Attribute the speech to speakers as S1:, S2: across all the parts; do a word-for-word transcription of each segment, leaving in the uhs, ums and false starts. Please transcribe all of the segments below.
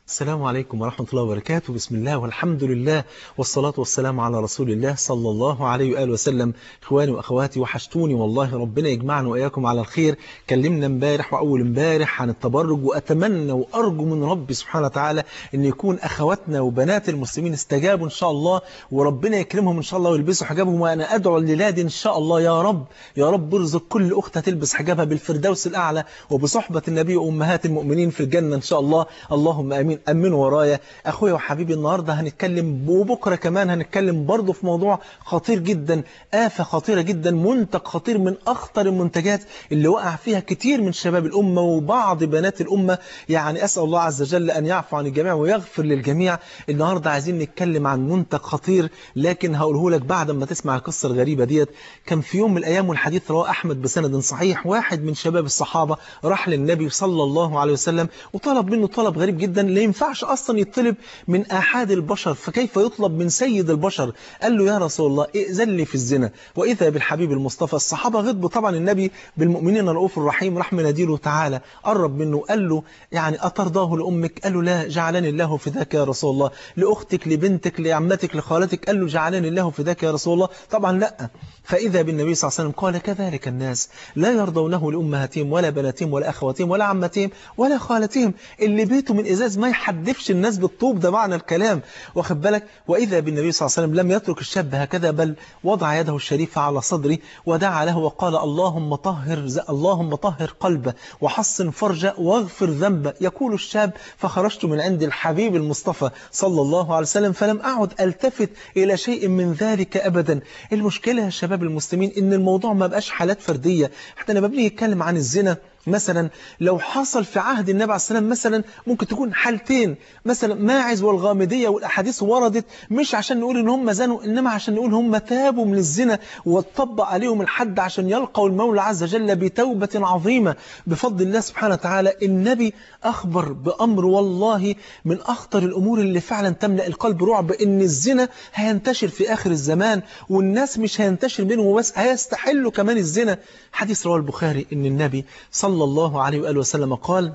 S1: السلام عليكم ورحمة الله وبركاته. بسم الله والحمد لله والصلاة والسلام على رسول الله صلى الله عليه وآله وسلم. إخواني وأخواتي وحشتوني والله، ربنا يجمعنا وإياكم على الخير. كلمنا امبارح وأول امبارح عن التبرج، وأتمنى وأرجو من ربي سبحانه وتعالى أن يكون أخواتنا وبنات المسلمين استجابوا إن شاء الله، وربنا يكرمهم إن شاء الله ويلبسوا حجابهم. وأنا أدعو الليلة إن شاء الله يا رب يا رب ارزق كل أخت تلبس حجابها بالفردوس الأعلى وبصحبة النبي وأمهات المؤمنين في الجنة إن شاء الله. اللهم آمين. أمنوا ورايا. أخويا وحبيبي، النهاردة هنتكلم وبكرة كمان هنتكلم برضه في موضوع خطير جدا، آفة خطيرة جدا، منتج خطير من أخطر المنتجات اللي وقع فيها كتير من شباب الأمة وبعض بنات الأمة. يعني أسأل الله عز وجل أن يعفو عن الجميع ويغفر للجميع. النهاردة عايزين نتكلم عن منتج خطير، لكن هقوله لك بعد ما تسمع القصة الغريبة ديت. كان في يوم من الأيام، والحديث رواه أحمد بسند صحيح، واحد من شباب الصحابة راح للنبي صلى الله عليه وسلم وطلب منه طلب غريب جدا لا ينفعش أصلا يطلب من أحد البشر، فكيف يطلب من سيد البشر؟ قال له يا رسول الله ائذن لي في الزنا. وإذا بالحبيب المصطفى. الصحابة غضبوا طبعا، النبي بالمؤمنين رؤوف الرحيم، راح مناديله تعالى، قرب منه قال له يعني أترضاه لأمك؟ قال له لا، جعلني الله فداك يا رسول الله. لأختك، لبنتك، لعمتك، لخالتك؟ قال له جعلني الله فداك يا رسول الله. طبعا لا. فإذا بالنبي صلى الله عليه وسلم قال كذلك الناس لا يرضونه لأمهاتهم ولا بناتهم ولا أخواتهم ولا عمتهم ولا خالتهم. اللي بيته من إزاز ما يحدفش الناس بالطوب، ده معنى الكلام، واخد بالك. وإذا بالنبي صلى الله عليه وسلم لم يترك الشاب هكذا، بل وضع يده الشريفة على صدري ودعا له وقال اللهم طهر اللهم طهر قلبه وحصن فرجه واغفر ذنبه. يقول الشاب فخرجت من عند الحبيب المصطفى صلى الله عليه وسلم فلم أعد ألتفت إلى شيء من ذلك أبدا. المشكلة يا شباب المسلمين إن الموضوع ما بقاش حالات فردية. حتى لما بنيجي نتكلم عن الزنا مثلا، لو حصل في عهد النبي عليه السلام مثلا ممكن تكون حالتين، مثلا ماعز والغامدية، والأحاديث وردت مش عشان نقول إن هم زنوا، إنما عشان نقول هم تابوا من الزنا واتطبق عليهم الحد عشان يلقوا المولى عز وجل بتوبة عظيمة بفضل الله سبحانه وتعالى. النبي أخبر بأمر والله من أخطر الأمور اللي فعلا تملأ القلب رعب، إن الزنا هينتشر في آخر الزمان، والناس مش هينتشر منهم وبس، هيستحلوا كمان الزنا. حديث رواه البخاري إن النبي صلى الله عليه وآله وسلم قال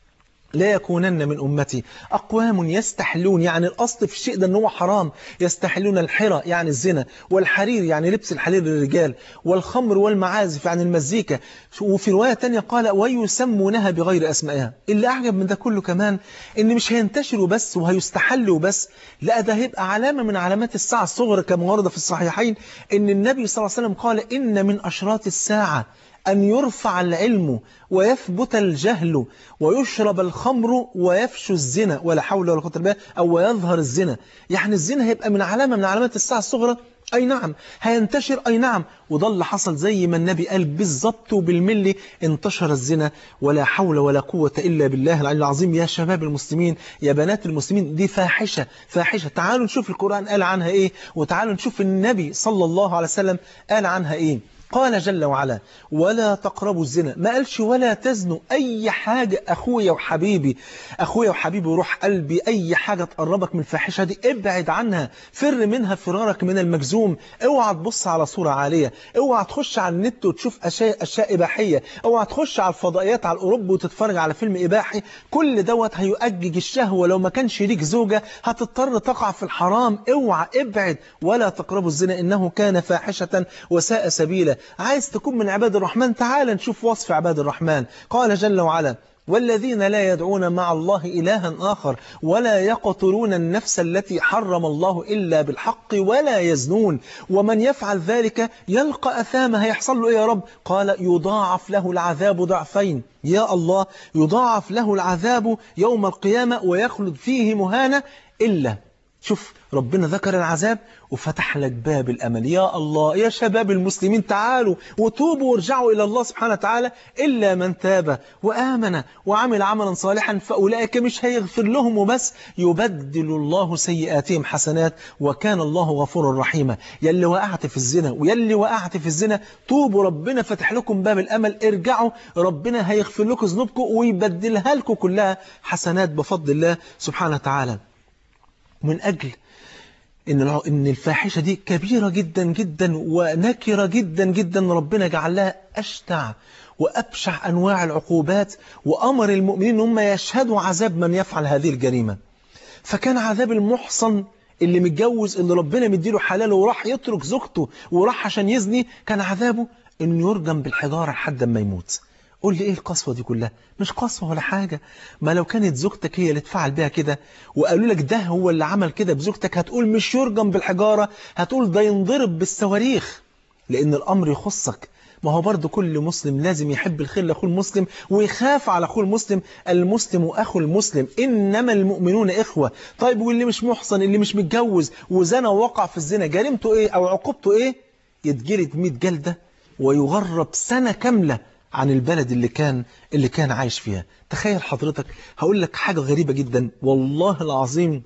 S1: لا يكونن من أمتي أقوام يستحلون، يعني الأصل في الشيء ده أنه حرام، يستحلون الحرى يعني الزنا، والحرير يعني لبس الحرير للرجال، والخمر والمعازف يعني المزيكا. وفي رواية تانية قال ويسمونها بغير أسمائها. اللي أعجب من ده كله كمان إن مش هينتشروا بس وهيستحلوا بس، لا ده هيبقى علامة من علامات الساعة الصغرى كما ورد في الصحيحين إن النبي صلى الله عليه وسلم قال إن من أشراط الساعة أن يرفع العلم ويثبت الجهل ويشرب الخمر ويفشو الزنا، ولا حول ولا قوة إلا بالله، أو ويظهر الزنا. يعني الزنا هيبقى من علامة من علامات الساعة الصغرى، أي نعم هينتشر، أي نعم. وده اللي حصل زي ما النبي قال بالظبط وبالملي، انتشر الزنا. ولا حول ولا قوة إلا بالله العلي العظيم. يا شباب المسلمين، يا بنات المسلمين، دي فاحشة فاحشة. تعالوا نشوف القرآن قال عنها إيه، وتعالوا نشوف النبي صلى الله عليه وسلم قال عنها إيه. قال جل وعلا ولا تقربوا الزنا، ما قالش ولا تزنوا. أي حاجة أخويا وحبيبي أخويا وحبيبي وروح قلبي، أي حاجة تقربك من الفاحشة دي ابعد عنها، فر منها فرارك من المجزوم. اوعى تبص على صورة عالية، اوعى تخش على النت وتشوف أشياء, أشياء إباحية، اوعى تخش على الفضائيات على الأوروبا وتتفرج على فيلم إباحي. كل دوت هيؤجج الشهوة، لو ما كانش ليك زوجة هتضطر تقع في الحرام. اوعى، ابعد. ولا تقربوا الزنا إنه كان فاحشة وساء سبيلا. عايز تكون من عباد الرحمن؟ تعال نشوف وصف عباد الرحمن. قال جل وعلا والذين لا يدعون مع الله إلها آخر ولا يقتلون النفس التي حرم الله إلا بالحق ولا يزنون ومن يفعل ذلك يلقى أثاما. هيحصل له إيه يا رب؟ قال يضاعف له العذاب ضعفين. يا الله، يضاعف له العذاب يوم القيامة ويخلد فيه مهانا إلا. شوف ربنا ذكر العذاب وفتح لك باب الأمل. يا الله، يا شباب المسلمين تعالوا وتوبوا وارجعوا إلى الله سبحانه وتعالى. إلا من تاب وآمن وعمل عملا صالحا فأولئك مش هيغفر لهم وبس، يبدل الله سيئاتهم حسنات وكان الله غفورا رحيما. يلي وقعت في الزنا ويلي وقعت في الزنا توبوا، ربنا فتح لكم باب الأمل، ارجعوا، ربنا هيغفر لكم ذنوبكم ويبدلها لكم كلها حسنات بفضل الله سبحانه وتعالى. من أجل إن إن الفاحشة دي كبيرة جدا جدا ونكرة جدا جدا، ربنا جعلها أشتع وأبشع أنواع العقوبات، وأمر المؤمنين أن هم يشهدوا عذاب من يفعل هذه الجريمة. فكان عذاب المحصن اللي متجوز اللي ربنا مديله حلاله وراح يترك زوجته وراح عشان يزني، كان عذابه انه يرجم بالحجارة لحد ما يموت. قول لي ايه القسوة دي كلها؟ مش قسوة ولا حاجة. ما لو كانت زوجتك هي اللي تفعل بها كده وقالوا لك ده هو اللي عمل كده بزوجتك، هتقول مش يرجم بالحجارة، هتقول ده ينضرب بالصواريخ، لان الامر يخصك. ما هو برضو كل مسلم لازم يحب الخير لأخوه المسلم ويخاف على أخوه المسلم. المسلم أخو المسلم، إنما المؤمنون إخوة. طيب واللي مش محصن، اللي مش متجوز وزنا ووقع في الزنا، جريمته إيه أو عقوبته إيه؟ يتجلد مئة جلدة ويغرب سنة كاملة عن البلد اللي كان اللي كان عايش فيها. تخيل حضرتك، هقول لك حاجة غريبة جدا والله العظيم،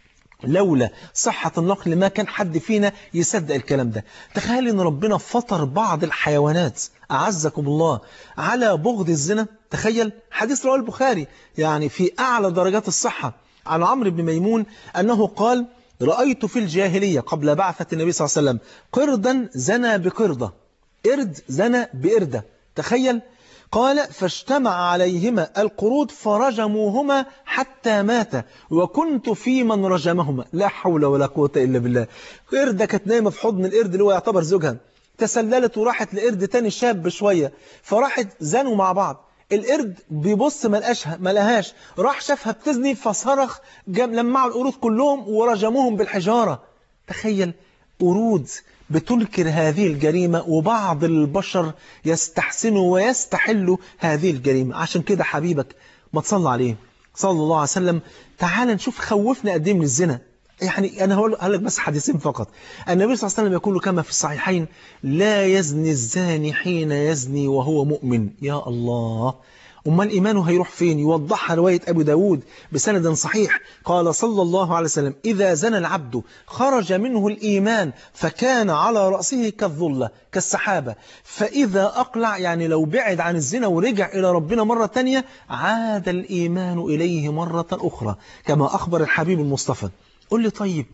S1: لولا صحة النقل ما كان حد فينا يصدق الكلام ده. تخيل ان ربنا فطر بعض الحيوانات أعزكم الله على بغض الزنا. تخيل، حديث رواه البخاري يعني في أعلى درجات الصحة عن عمرو بن ميمون أنه قال: رأيت في الجاهلية قبل بعثة النبي صلى الله عليه وسلم قردا زنى بقردة، قرد زنى بقردة. تخيل، قال: فاجتمع عليهما القرود فرجموهما حتى مات وكنت في من رجمهما. لا حول ولا قوة إلا بالله. قردة كانت نايمة في حضن القرد اللي هو يعتبر زوجها، تسللت وراحت لقرد تاني شاب شوية، فراحت زنوا مع بعض. القرد بيبص ما لقاشها، ما لقاهاش، راح شافها بتزني فصرخ، لمعوا القرود كلهم ورجموهم بالحجارة. تخيل، قرود بتنكر هذه الجريمة وبعض البشر يستحسنوا ويستحلوا هذه الجريمة. عشان كده حبيبك ما تصلى عليه صلى الله عليه وسلم. تعال نشوف خوفنا قد ايه من الزنا. يعني أنا هقول لك بس حديثين فقط. النبي صلى الله عليه وسلم يقول كما في الصحيحين: لا يزني الزاني حين يزني وهو مؤمن. يا الله، أمال إيمانه هيروح فين؟ يوضحها رواية أبو داود بسند صحيح. قال صلى الله عليه وسلم: إذا زنى العبد خرج منه الإيمان فكان على رأسه كالظلة كالسحابة، فإذا أقلع يعني لو بعد عن الزنا ورجع إلى ربنا مرة تانية عاد الإيمان إليه مرة أخرى، كما أخبر الحبيب المصطفى. قل لي طيب،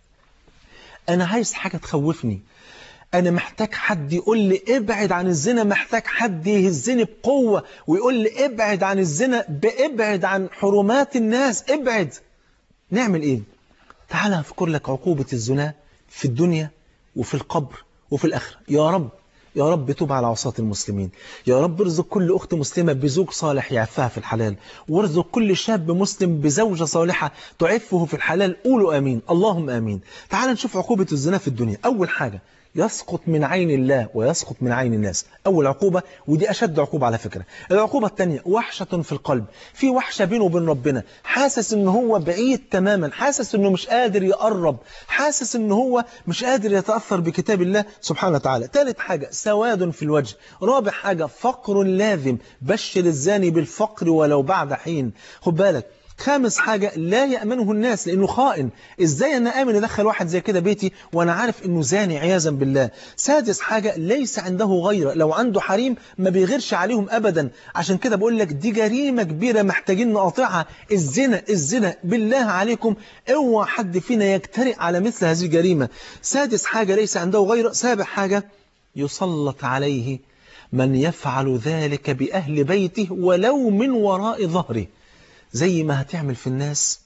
S1: أنا عايز حاجة تخوفني، أنا محتاج حد يقول لي ابعد عن الزنا، محتاج حد يهزني بقوة ويقول لي ابعد عن الزنا، بابعد عن حرمات الناس، ابعد. نعمل إيه؟ تعال أذكر لك عقوبة الزنا في الدنيا وفي القبر وفي الآخرة. يا رب يا رب توب على عصاة المسلمين. يا رب ارزق كل أخت مسلمة بزوج صالح يعفها في الحلال، وارزق كل شاب مسلم بزوجة صالحة تعفه في الحلال. قولوا آمين، اللهم آمين. تعال نشوف عقوبة الزنا في الدنيا. أول حاجة، يسقط من عين الله ويسقط من عين الناس. أول عقوبة، ودي أشد عقوبة على فكرة. العقوبة الثانية، وحشة في القلب، في وحشة بينه وبين ربنا، حاسس إنه هو بعيد تماما، حاسس إنه مش قادر يقرب، حاسس إنه هو مش قادر يتأثر بكتاب الله سبحانه وتعالى. ثالث حاجة، سواد في الوجه. رابع حاجة، فقر لازم، بشر الزاني بالفقر ولو بعد حين. خد بالك. خامس حاجة، لا يأمنه الناس لأنه خائن. إزاي أنا آمن أدخل واحد زي كده بيتي وأنا عارف أنه زاني عياذا بالله. سادس حاجة، ليس عنده غيره، لو عنده حريم ما بيغيرش عليهم أبدا. عشان كده بقول لك دي جريمة كبيرة محتاجين نقاطعها. الزنا الزنا بالله عليكم اوعى حد فينا يجترئ على مثل هذه الجريمة. سادس حاجة، ليس عنده غيره. سابع حاجة، يسلط عليه من يفعل ذلك بأهل بيته ولو من وراء ظهره. زي ما هتعمل في الناس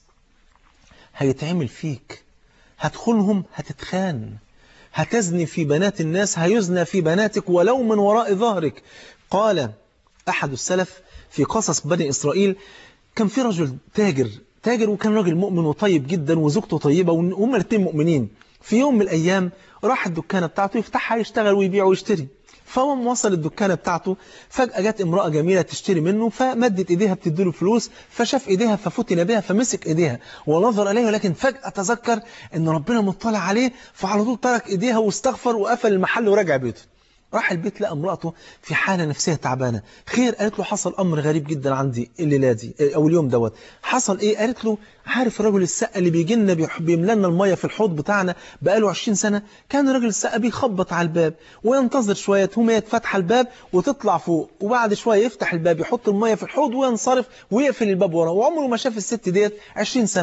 S1: هيتعمل فيك، هتخونهم هتتخان، هتزني في بنات الناس هيزنى في بناتك ولو من وراء ظهرك. قال أحد السلف في قصص بني إسرائيل، كان في رجل تاجر تاجر وكان راجل مؤمن وطيب جدا وزوجته طيبة وهم الاثنين مؤمنين. في يوم من الأيام راح الدكانة بتاعته يفتحها يشتغل ويبيع ويشتري. فهو وصل الدكانة بتاعته، فجأة جت امرأة جميلة تشتري منه، فمدت ايديها بتديله فلوس، فشاف ايديها ففتن بها فمسك ايديها ونظر اليها، لكن فجأة تذكر ان ربنا مطلع عليه، فعلى طول ترك ايديها واستغفر وقفل المحل ورجع بيته. راح البيت لقى امرأته في حالة نفسية تعبانة. خير؟ قالت له حصل أمر غريب جدا عندي الليلة دي أو اليوم دوت. حصل إيه؟ قالت له عارف الرجل السقا اللي بيجي لنا بيملى لنا المية في الحوض بتاعنا بقاله عشرين سنة؟ كان الراجل السقا بيخبط على الباب وينتظر شوية تقوم هي تفتح الباب وتطلع فوق، وبعد شوية يفتح الباب يحط المية في الحوض وينصرف ويقفل الباب وراه، وعمره ما شاف الست ديت عشرين سنة.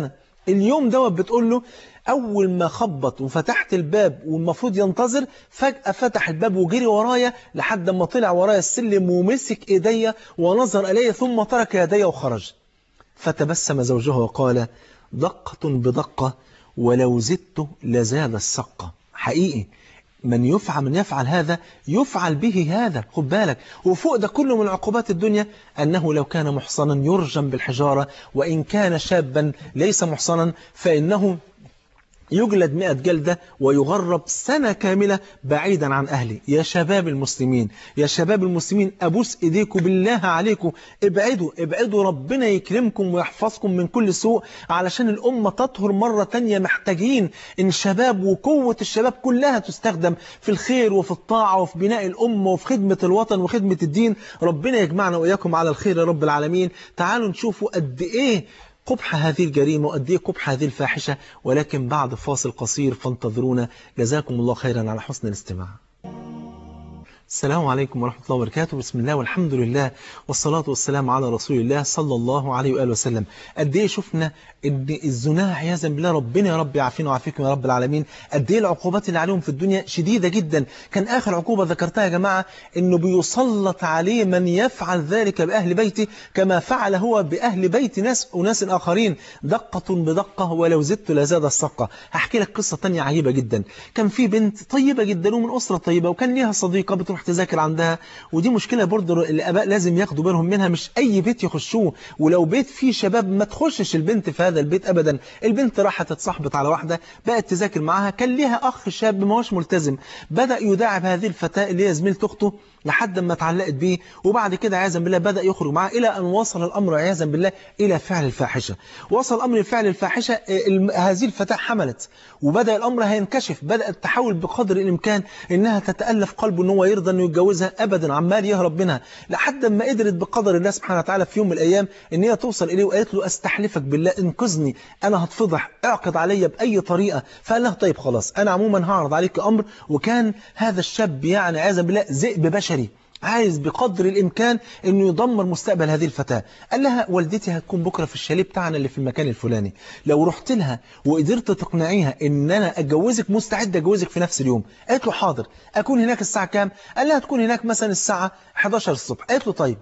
S1: اليوم دوت بتقول له أول ما خبط وفتحت الباب والمفروض ينتظر، فجأة فتح الباب وجري ورايا لحد ما طلع ورايا السلم ومسك إيديا ونظر إلي ثم ترك يدي وخرج. فتبسم زوجها وقال: دقة بدقة ولو زدت لزاد السقة. حقيقي من يفعل من يفعل هذا يفعل به هذا، خد بالك. وفوق ده كله من عقوبات الدنيا أنه لو كان محصنا يرجم بالحجارة، وإن كان شابا ليس محصنا فإنه يجلد مئة جلدة ويغرب سنة كاملة بعيدا عن أهله. يا شباب المسلمين، يا شباب المسلمين، أبوس إيديكم بالله عليكم، ابعدوا ابعدوا، ربنا يكرمكم ويحفظكم من كل سوء علشان الأمة تطهر مرة تانية. محتاجين إن الشباب وقوة الشباب كلها تستخدم في الخير وفي الطاعة وفي بناء الأمة وفي خدمة الوطن وخدمة الدين. ربنا يجمعنا وإياكم على الخير يا رب العالمين. تعالوا نشوفوا قد إيه قبح هذه الجريمة وقد ايه قبح هذه الفاحشة، ولكن بعد فاصل قصير فانتظرونا. جزاكم الله خيرا على حسن الاستماع. السلام عليكم ورحمة الله وبركاته. بسم الله والحمد لله والصلاة والسلام على رسول الله صلى الله عليه وآله وسلم. قد ايه شفنا ان الزنا عياذا بالله، ربنا يا رب يعافينا ويعافيكم يا رب العالمين، قد ايه العقوبات اللي عليهم في الدنيا شديدة جدا. كان آخر عقوبة ذكرتها يا جماعة انه بيسلط عليه من يفعل ذلك بأهل بيته كما فعل هو بأهل بيت ناس وناس آخرين. دقة بدقة ولو زدت لزاد السقة. هحكي لك قصة تانية عجيبة جدا. كان في بنت طيبة جدا ومن أسرة طيبة، وكان ليها صديقة بتروح تذاكر عندها، ودي مشكلة برضه الآباء لازم ياخدوا بالهم منها. مش أي بيت يخشوه، ولو بيت فيه شباب ما تخشش البنت في هذا البيت أبدا. البنت راحت اتصاحبت على واحدة بقت تذاكر معاها، كان ليها أخ شاب ما هوش ملتزم، بدأ يداعب هذه الفتاة اللي هي زميلة أخته لحد ما اتعلقت بيه، وبعد كده عياذا بالله بدأ يخرج معاه إلى أن وصل الأمر عياذا بالله إلى فعل الفاحشة. وصل الأمر لفعل الفاحشة. هذه الفتاة حملت وبدأ الأمر هينكشف. بدأت تحاول بقدر الإمكان إنها تتألف قلبه إن هو يرضى إنه يتجوزها، أبدا عمال يهرب منها، لحد ما قدرت بقدر الله سبحانه وتعالى في يوم من الأيام إن هي توصل إليه وقالت له: أستحلفك بالله انقذني، أنا هتفضح، اعقد عليا بأي طريقة. فقال لها: طيب خلاص، أنا عموما هعرض عليك أمر. وكان هذا الشاب يعني عياذا بالله ذئب بشري، عايز بقدر الإمكان أنه يدمر مستقبل هذه الفتاة. قال لها: والدتي هتكون بكرة في الشاليه بتاعنا اللي في المكان الفلاني، لو رحت لها وقدرت تقنعيها أن أنا أتجوزك مستعد أتجوزك في نفس اليوم. قالت له: حاضر. أكون هناك الساعة كام؟ قال لها: تكون هناك مثلا الساعة حداشر الصبح. قالت له: طيب.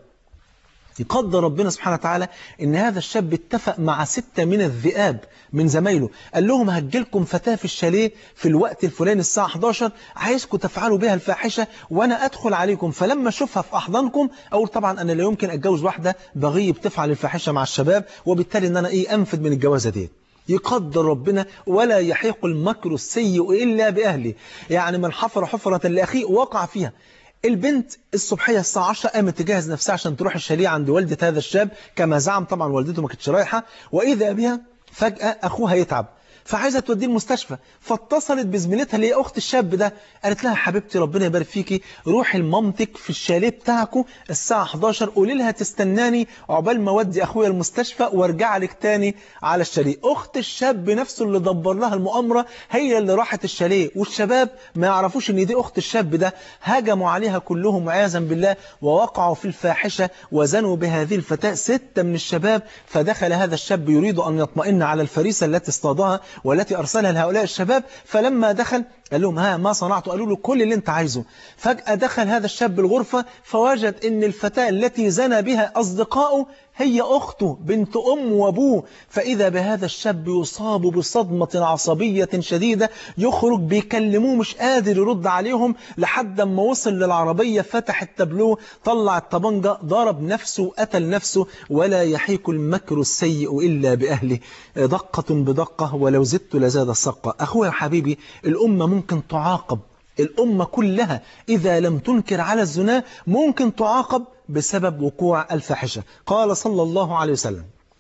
S1: يقدر ربنا سبحانه وتعالى ان هذا الشاب اتفق مع ستة من الذئاب من زمايله، قال لهم: هجيلكم فتاة في الشاليه في الوقت الفلاني الساعة حداشر، عايزكم تفعلوا بها الفاحشة وانا ادخل عليكم، فلما اشوفها في احضانكم اقول طبعا انا لا يمكن اتجوز واحدة بغي بتفعل الفاحشة مع الشباب، وبالتالي ان انا ايه انفذ من الجوازة دي. يقدر ربنا ولا يحيق المكر السيء إلا بأهله. يعني من حفر حفرة لأخيه وقع فيها. البنت الصبحية الساعة عشرة قامت تجهز نفسها عشان تروح الشاليه عند والدة هذا الشاب كما زعم، طبعا والدته ما كانتش رايحة، وإذا بها فجأة أخوها يتعب فعايزة توديه المستشفى، فاتصلت بزميلتها اللي هي أخت الشاب ده، قالت لها: حبيبتي ربنا يبارك فيكي، روحي لمامتك في الشاليه بتاعكم الساعة حداشر، قولي لها تستناني عقبال ما اودي أخويا المستشفى وارجع لك تاني على الشاليه. أخت الشاب نفسه اللي دبر لها المؤامرة هي اللي راحت الشاليه، والشباب ما يعرفوش إن دي أخت الشاب ده، هجموا عليها كلهم عياذا بالله ووقعوا في الفاحشة وزنوا بهذه الفتاة ستة من الشباب. فدخل هذا الشاب يريد أن يطمئن على الفريسة التي اصطادها والتي أرسلها لهؤلاء الشباب، فلما دخل قال لهم: ها ما صنعت؟ قالوا له: كل اللي انت عايزه. فجأة دخل هذا الشاب الغرفة فوجد ان الفتاة التي زنى بها أصدقائه هي أخته بنت أم وأبوه. فإذا بهذا الشاب يصاب بصدمة عصبية شديدة، يخرج بيكلموه مش قادر يرد عليهم، لحد ما وصل للعربية فتح التابلو طلع الطبنجة ضرب نفسه وقتل نفسه. ولا يحيك المكر السيء إلا بأهله. دقة بدقة ولو زدت لزاد السقة. أخويا حبيبي، الأمة ممكن تعاقب، الأمة كلها إذا لم تنكر على الزنا ممكن تعاقب بسبب وقوع الفاحشة. قال صلى الله عليه وسلم،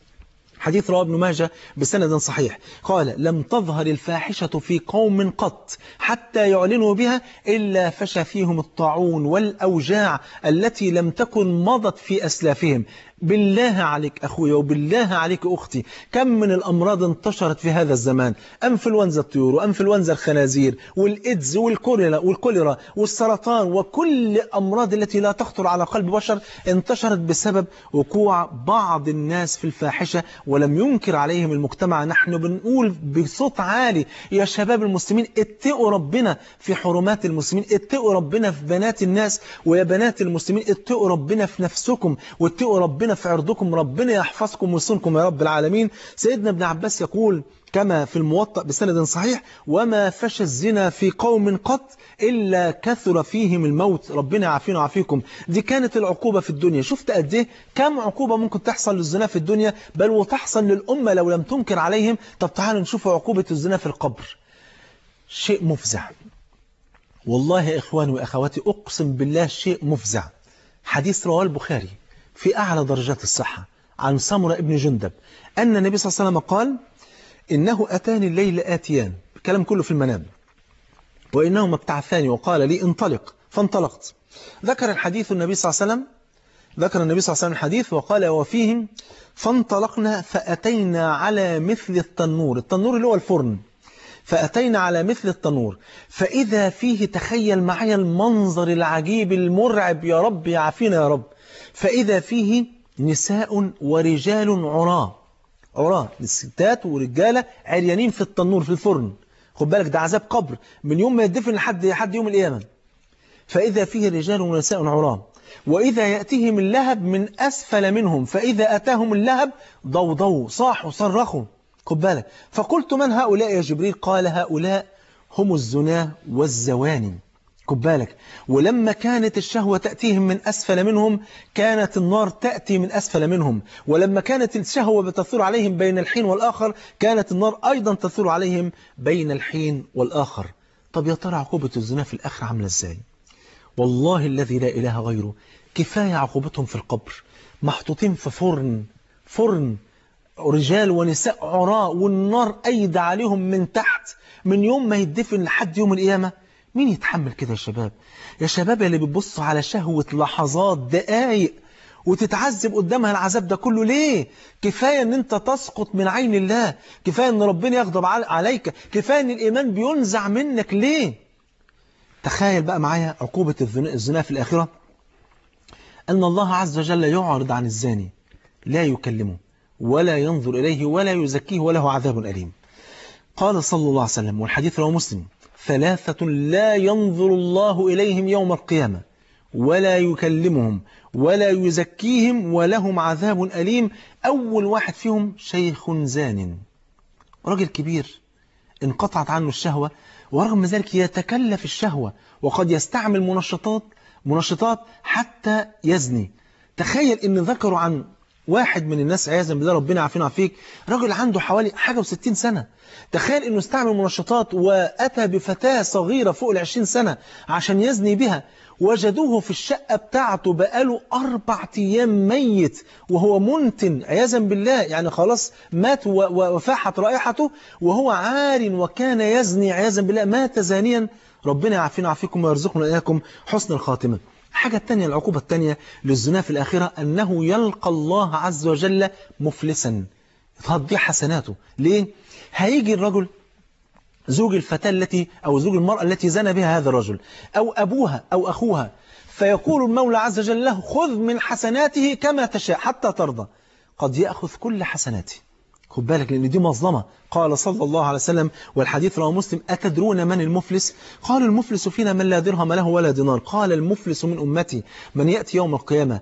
S1: حديث رواه ابن ماجه بسند صحيح، قال: لم تظهر الفاحشة في قوم قط حتى يعلنوا بها إلا فشى فيهم الطاعون والأوجاع التي لم تكن مضت في أسلافهم. بالله عليك أخويا وبالله عليك أختي، كم من الأمراض انتشرت في هذا الزمان، أنفلونزا الطيور وأنفلونزا الخنازير والإيدز والكوليرا والكوليرا والسرطان وكل الأمراض التي لا تخطر على قلب بشر انتشرت بسبب وقوع بعض الناس في الفاحشة ولم ينكر عليهم المجتمع. نحن بنقول بصوت عالي يا شباب المسلمين اتقوا ربنا في حرمات المسلمين، اتقوا ربنا في بنات الناس، ويا بنات المسلمين اتقوا ربنا في نفسكم واتقوا ربنا في عرضكم، ربنا يحفظكم ويصونكم يا رب العالمين. سيدنا ابن عباس يقول كما في الموطأ بسند صحيح: وما فشى الزنا في قوم قط إلا كثر فيهم الموت. ربنا يعافينا ويعافيكم. دي كانت العقوبة في الدنيا. شفت قد ايه كم عقوبة ممكن تحصل للزنا في الدنيا، بل وتحصل للأمة لو لم تنكر عليهم. طب تعالوا نشوف عقوبة الزنا في القبر، شيء مفزع والله يا إخواني وأخواتي، أقسم بالله شيء مفزع. حديث رواه البخاري في أعلى درجات الصحة عن سمرة ابن جندب أن النبي صلى الله عليه وسلم قال: إنه أتاني الليل آتيان، الكلام كله في المنام، وإنهما ابتعثاني وقال لي انطلق، فانطلقت. ذكر الحديث النبي صلى الله عليه وسلم ذكر النبي صلى الله عليه وسلم الحديث وقال: وفيهم فانطلقنا فأتينا على مثل التنور، التنور اللي هو الفرن، فأتينا على مثل التنور فإذا فيه، تخيل معي المنظر العجيب المرعب، يا رب يعافينا يا رب، فإذا فيه نساء ورجال عراة، عراة الستات ورجالة عريانين في التنور في الفرن. خد بالك ده عذاب قبر من يوم ما يدفن لحد لحد يوم القيامة. فإذا فيه رجال ونساء عراة وإذا يأتيهم اللهب من أسفل منهم فإذا أتاهم اللهب ضوضوا صاحوا صرخوا. خد بالك. فقلت: من هؤلاء يا جبريل؟ قال: هؤلاء هم الزنا والزواني. خد بالك. ولما كانت الشهوة تأتيهم من أسفل منهم كانت النار تأتي من أسفل منهم، ولما كانت الشهوة بتثور عليهم بين الحين والآخر كانت النار أيضا تثور عليهم بين الحين والآخر. طب يا ترى عقوبة الزنا في الآخرة عاملة إزاي؟ والله الذي لا إله غيره كفاية عقوبتهم في القبر، محطوطين في فرن فرن رجال ونساء عراء، والنار أيد عليهم من تحت من يوم ما يدفن لحد يوم القيامة. مين يتحمل كده يا شباب؟ يا شباب اللي بتبصوا على شهوة لحظات دقايق وتتعذب قدامها العذاب ده كله ليه؟ كفاية ان انت تسقط من عين الله، كفاية ان ربنا يغضب عليك، كفاية ان الإيمان بينزع منك ليه؟ تخيل بقى معايا عقوبة الزنا في الآخرة، أن الله عز وجل يعرض عن الزاني لا يكلمه ولا ينظر إليه ولا يزكيه وله عذاب أليم. قال صلى الله عليه وسلم والحديث رواه مسلم: ثلاثة لا ينظر الله إليهم يوم القيامة ولا يكلمهم ولا يزكيهم ولهم عذاب أليم. أول واحد فيهم شيخ زان، راجل كبير انقطعت عنه الشهوة ورغم ذلك يتكلف الشهوة وقد يستعمل منشطات منشطات حتى يزني. تخيل ان ذكروا عن واحد من الناس عياذا بالله، ربنا يعافينا ويعافيك، راجل عنده حوالي حاجة وستين سنة. تخيل انه استعمل منشطات واتى بفتاة صغيرة فوق العشرين سنة عشان يزني بها. وجدوه في الشقة بتاعته بقاله أربع أيام ميت وهو منتن عياذا بالله، يعني خلاص مات وفاحت رائحته وهو عار وكان يزني عياذا بالله، مات زانيا. ربنا يعافينا ويعافيكم ويرزقنا إياكم حسن الخاتمة. الحاجة الثانية، العقوبة الثانية للزنا في الآخرة، أنه يلقى الله عز وجل مفلسا، تضيع حسناته. ليه؟ هيجي الرجل زوج الفتاة التي أو زوج المرأة التي زنى بها هذا الرجل أو أبوها أو أخوها، فيقول المولى عز وجل له: خذ من حسناته كما تشاء حتى ترضى. قد يأخذ كل حسناته. خد بالك لأن دي مظلمة. قال صلى الله عليه وسلم والحديث رواه مسلم: أتدرون من المفلس؟ قالوا: المفلس فينا من لا درهم له ولا دينار. قال: المفلس من أمتي من يأتي يوم القيامة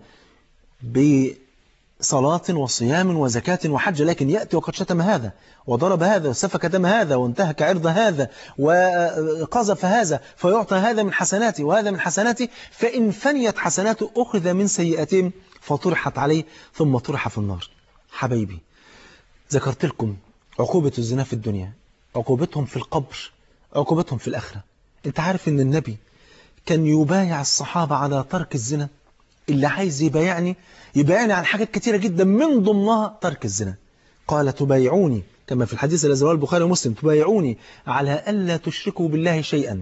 S1: بصلاة وصيام وزكاة وحج، لكن يأتي وقد شتم هذا وضرب هذا وسفك دم هذا وانتهك عرض هذا وقذف هذا، فيعطى هذا من حسناته وهذا من حسناته، فإن فنيت حسناته أخذ من سيئاتهم فطرحت عليه ثم طرح في النار. حبايبي، ذكرت لكم عقوبة الزنا في الدنيا، عقوبتهم في القبر، عقوبتهم في الآخرة. انت عارف ان النبي كان يبايع الصحابة على ترك الزنا؟ اللي عايز يبايعني يبايعني على حاجات كتيرة جدا من ضمنها ترك الزنا. قال: تبايعوني كما في الحديث الذي رواه البخاري ومسلم: تبايعوني على ألا تشركوا بالله شيئا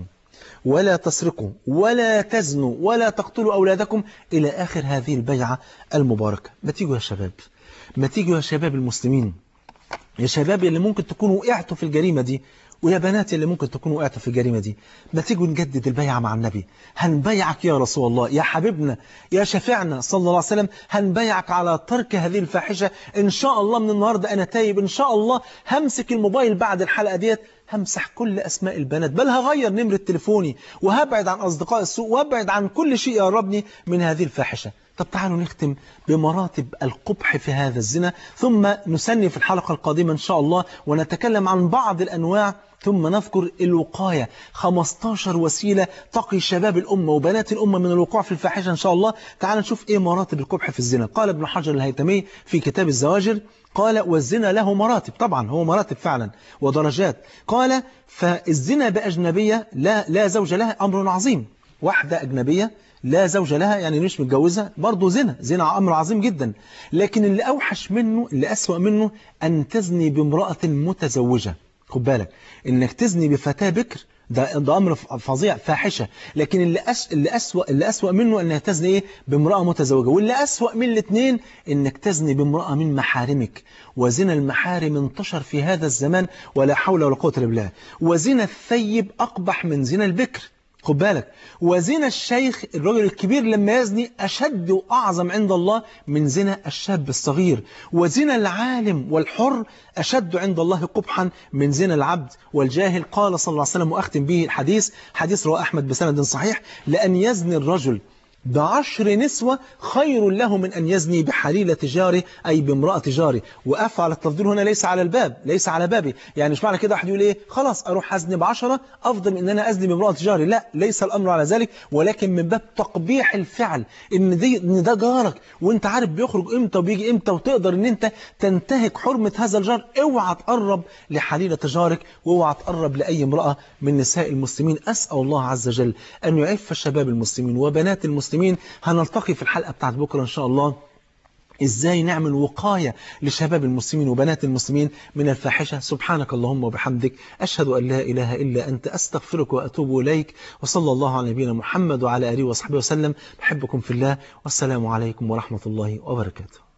S1: ولا تسرقوا ولا تزنوا ولا تقتلوا أولادكم إلى آخر هذه البيعة المباركة. ما تيجوا يا شباب، ما تيجوا يا شباب المسلمين، يا شباب اللي ممكن تكونوا وقعتوا في الجريمة دي، ويا بنات اللي ممكن تكونوا وقعتوا في الجريمة دي، ما تيجوا نجدد البيعة مع النبي. هنبيعك يا رسول الله، يا حبيبنا، يا شفيعنا صلى الله عليه وسلم، هنبيعك على ترك هذه الفاحشة. إن شاء الله من النهاردة أنا تايب، إن شاء الله همسك الموبايل بعد الحلقة ديت، همسح كل أسماء البنات، بل هغير نمرة تليفوني، وهبعد عن أصدقاء السوء، وهبعد عن كل شيء يقربني من هذه الفاحشة. طب تعالوا نختم بمراتب القبح في هذا الزنا، ثم نسني في الحلقة القادمة إن شاء الله ونتكلم عن بعض الأنواع، ثم نذكر الوقاية، خمستاشر وسيلة تقي شباب الأمة وبنات الأمة من الوقوع في الفاحشة إن شاء الله. تعالوا نشوف إيه مراتب القبح في الزنا. قال ابن حجر الهيثمي في كتاب الزواجر، قال والزنا له مراتب، طبعا هو مراتب فعلا ودرجات. قال فالزنا بأجنبية لا, لا زوج لها أمر عظيم، واحدة أجنبية لا زوج لها يعني مش متجوزة برضه زنا، زنا أمر عظيم جدا. لكن اللي أوحش منه، اللي أسوأ منه، أن تزني بامرأة متزوجة. خد بالك إنك تزني بفتاة بكر ده, ده أمر فظيع فاحشة، لكن اللي, أس اللي, أسوأ اللي أسوأ منه أنها تزني إيه؟ بامرأة متزوجة. واللي أسوأ من الاثنين إنك تزني بامرأة من محارمك. وزنا المحارم انتشر في هذا الزمان ولا حول ولا قوة إلا بالله. وزنا الثيب أقبح من زنا البكر، خد بالك. وزنا الشيخ الرجل الكبير لما يزني أشد وأعظم عند الله من زنا الشاب الصغير. وزنا العالم والحر أشد عند الله قبحا من زنا العبد والجاهل. قال صلى الله عليه وسلم، وأختم به الحديث، حديث رواه أحمد بسند صحيح، لأن يزني الرجل بعشر نسوة خير له من أن يزني بحليلة جاره أي بامرأة جاره. وأفعل التفضيل هنا ليس على الباب، ليس على بابي، يعني مش معنى كده واحد يقول إيه خلاص أروح أزني بعشرة أفضل من أن أنا أزني بامرأة جاري، لا، ليس الأمر على ذلك، ولكن من باب تقبيح الفعل، إن, دي إن ده جارك وإنت عارف بيخرج إمتى وبيجي إمتى، وتقدر إن أنت تنتهك حرمة هذا الجار. اوعى تقرب لحليلة جارك، واوعى تقرب لأي امرأة من نساء المسلمين. أسأل الله عز وجل أن يعف شباب المسلمين وبنات المسلمين. هنلتقي في الحلقة بتاعت بكرة إن شاء الله إزاي نعمل وقاية لشباب المسلمين وبنات المسلمين من الفاحشة. سبحانك اللهم وبحمدك، أشهد أن لا إله إلا أنت، أستغفرك وأتوب إليك. وصلى الله على نبينا محمد وعلى آله وصحبه وسلم. بحبكم في الله، والسلام عليكم ورحمة الله وبركاته.